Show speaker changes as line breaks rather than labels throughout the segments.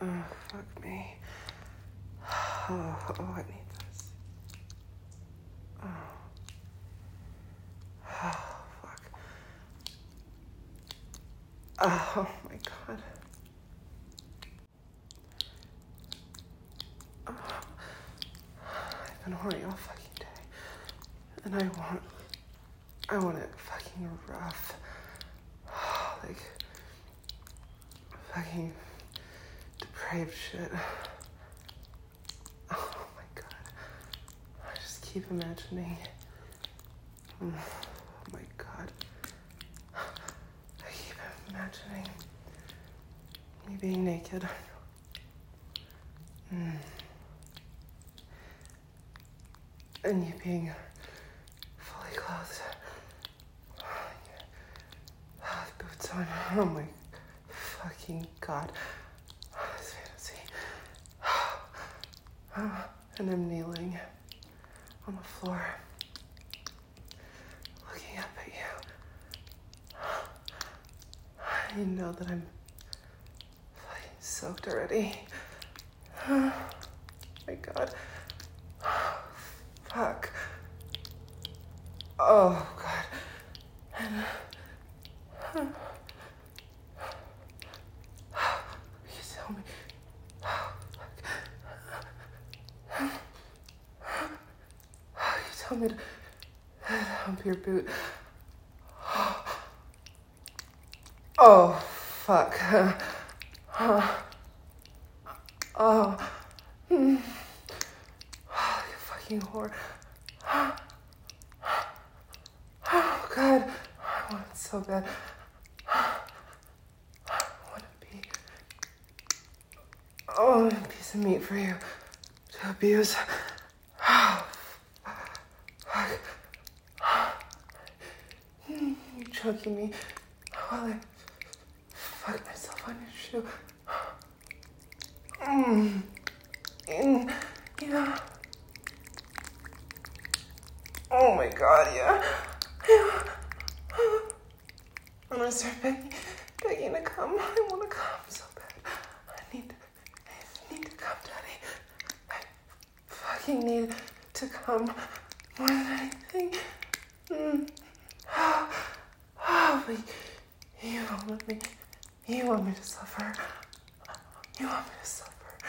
Oh, fuck me. Oh, I need this. Oh, fuck. Oh, my God. I've been horny all fucking day. And I want it fucking rough. Like, fucking depraved shit. Oh my God. I just keep imagining. Oh my God. I keep imagining me being naked. And you being fully clothed. With boots on. Oh my fucking God. This fantasy. And I'm kneeling on the floor, looking up at you. You know that I'm fucking soaked already. Oh my God. Fuck. Oh God. And you tell me. You tell me to hump your boot. Oh fuck. Oh. You fucking whore. Oh God. I want it so bad. I want to be a piece of meat for you to abuse. Oh, fuck. You're choking me while I fuck myself on your shoe. Yeah. Oh my God, yeah. I'm gonna start begging to come. I wanna come so bad. I need to come, Daddy. I fucking need to come more than anything. But you won't let me. You want me to suffer. You want me to suffer.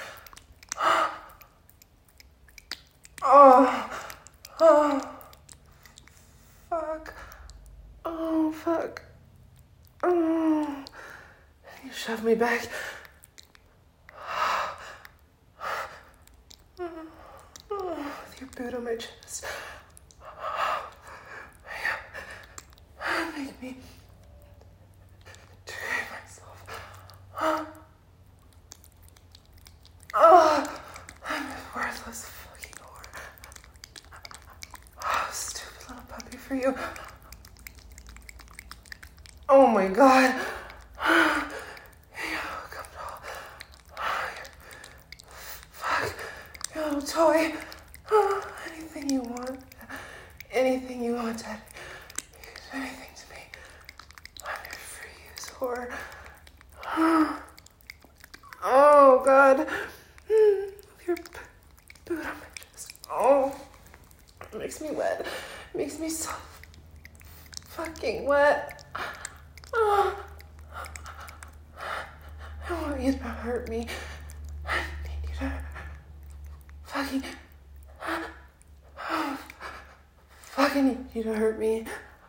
Fuck. Oh, fuck. Oh, you shoved me back. With your boot on my chest. Make me degrade myself. I'm a worthless fucking whore. Stupid little puppy for you. Oh my God. Fuck. Your little toy. Anything you want. Anything you want, Daddy. Anything to me. I'm your free use whore. Oh God. Your boot on my chest. Oh. It makes me wet. It makes me so fucking wet. I want you to hurt me. I need you to fucking need you to hurt me.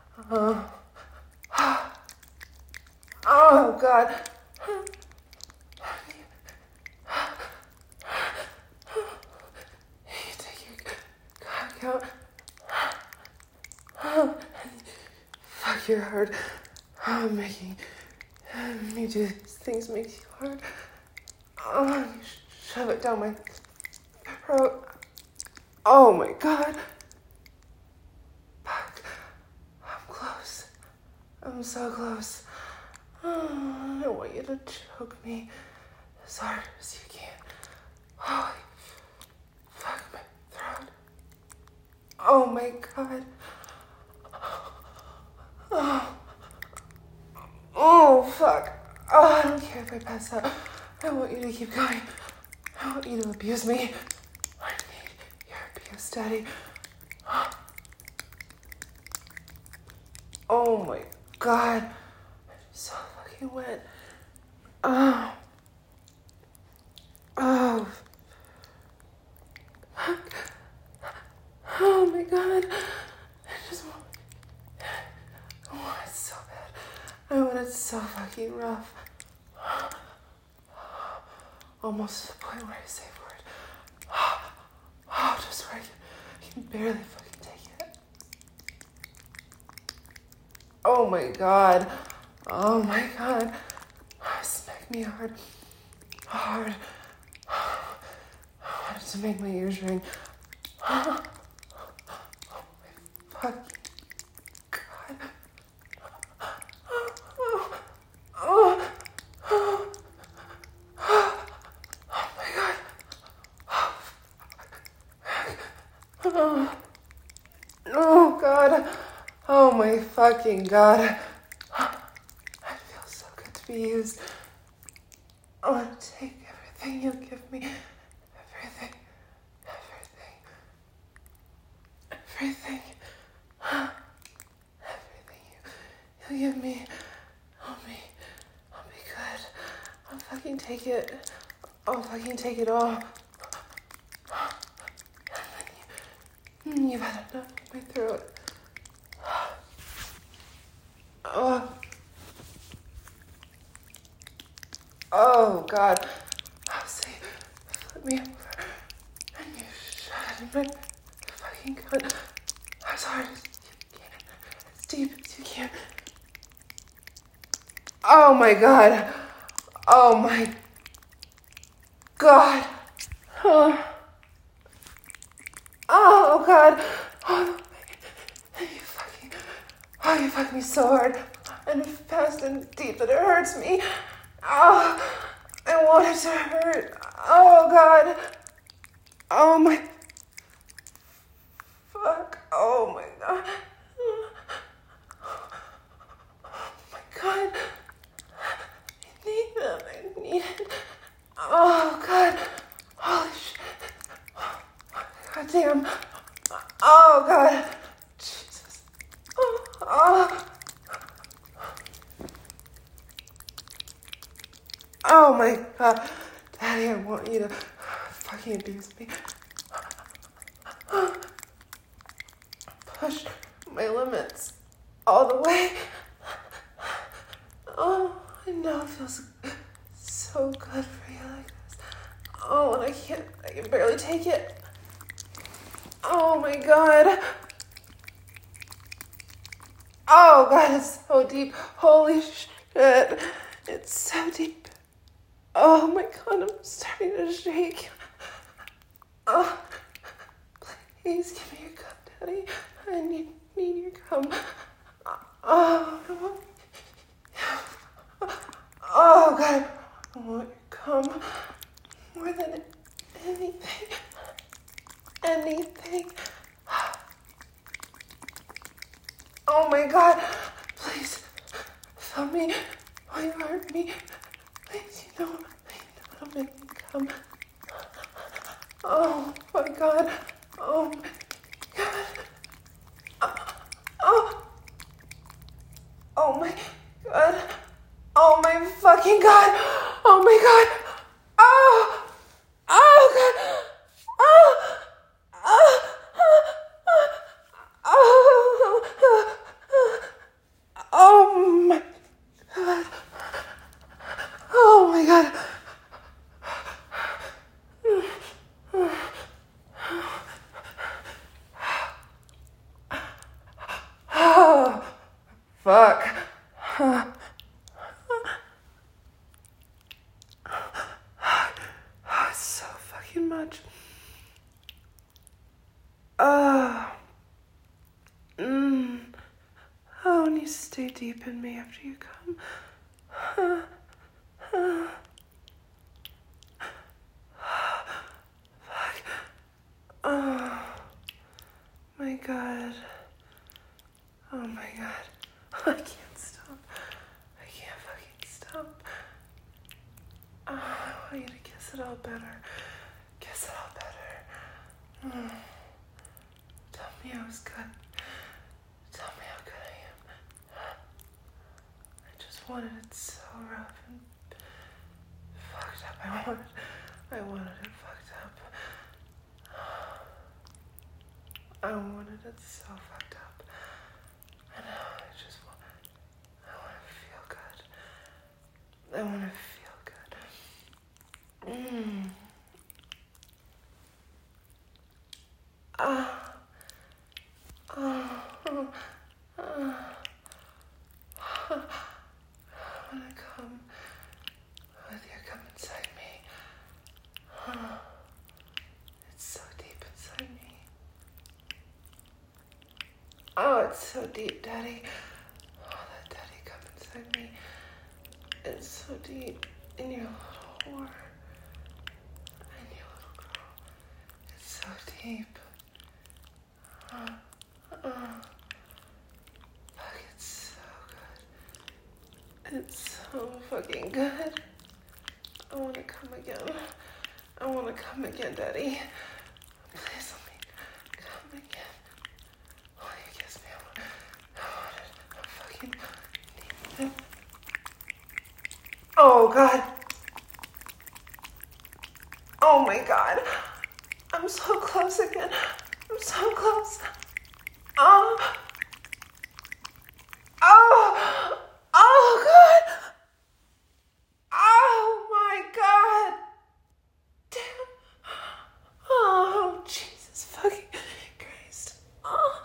Oh God. You take your cock out. Fuck, you're hard. Making me do these things makes you hard. You shove it down my throat. Oh my God. Fuck. I'm close. I'm so close. I want you to choke me as hard as you can. Oh, fuck my throat. Oh my God. Oh, fuck. Oh, I don't care if I pass out. I want you to keep going. I want you to abuse me. I need your abuse, Daddy. Oh my God. I'm so fucking wet. Oh. Oh. Oh my God. I just want... I want it so bad. I want it so fucking rough. Almost to the point where I say a word. Oh, just where I can barely fucking take it. Oh my God. Oh my God. Smack me hard. Hard. I wanted to make my ears ring. Oh my fucking God. Oh my God. Oh God. Oh my fucking God. I feel so good to be used. I want to take everything you give me. Everything. Everything. Everything you give me. I'll be good. I'll fucking take it. I'll fucking take it all. You've had enough of my throat. Oh God. I'll say, flip me over and you shut it in my fucking gut as hard as you can, as deep as you can. Oh my God. Oh my God. Oh God. You fuck me so hard and fast and deep that it hurts me. Oh, I want it to hurt. Oh God. Oh my fuck. Oh my God. Oh my God. I need it. Oh God. Holy shit. God damn. Oh God. Jesus. Oh my God. Daddy, I want you to fucking abuse me. Push my limits all the way. Oh, I know it feels so good for you like this. Oh, and I can barely take it. Oh my God. Oh God, it's so deep. Holy shit. It's so deep. Oh my God, I'm starting to shake. Oh, please give me your cup, Daddy. I need your cum. Oh, oh God, I want your cum more than anything. Anything. Oh my God, please fill me while you hurt me. Please, you know it'll make me come. Oh my God. Oh my God. Oh. Oh my God. Oh my fucking God. Oh my God. Oh. Oh God. Oh. Oh. Oh my God. Oh my God. Oh, fuck. Oh, it's so fucking much. Oh, and you stay deep in me after you come. Fuck. Oh, my God. Oh my God. I can't stop. I can't fucking stop. want you to kiss it all better. Kiss it all better. Tell me I was good. Tell me how good I am. I just wanted it so rough and fucked up. I wanted it fucked up. I wanted it so fucked up. I know, I want to feel good. I want to feel good. I want to come with you, come inside me. It's so deep inside me. Oh, it's so deep, Daddy. Oh, let Daddy come inside me. It's so deep in your little whore. In your little girl. It's so deep. Fuck, it's so good. It's so fucking good. I want to come again. I want to come again, Daddy. Please let me come again. Oh, you kiss me. I want it. I fucking need it. Oh, God. Oh, my God. I'm so close again. I'm so close. Oh, God. Oh, my God. Damn. Oh, Jesus fucking Christ. Oh.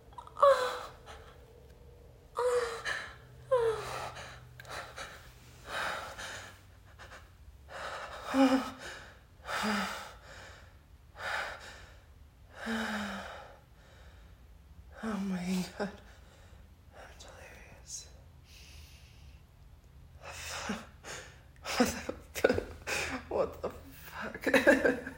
Oh my God, I'm delirious. What the fuck?